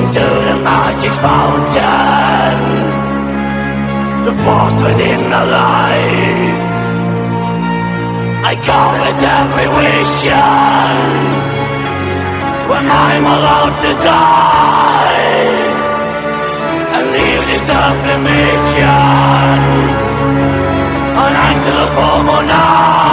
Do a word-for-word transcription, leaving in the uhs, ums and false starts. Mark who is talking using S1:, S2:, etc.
S1: into the magic fountain, the force within the light. I come with every vision when I'm allowed to die, and leave this earthly mission, an act to the full moon night.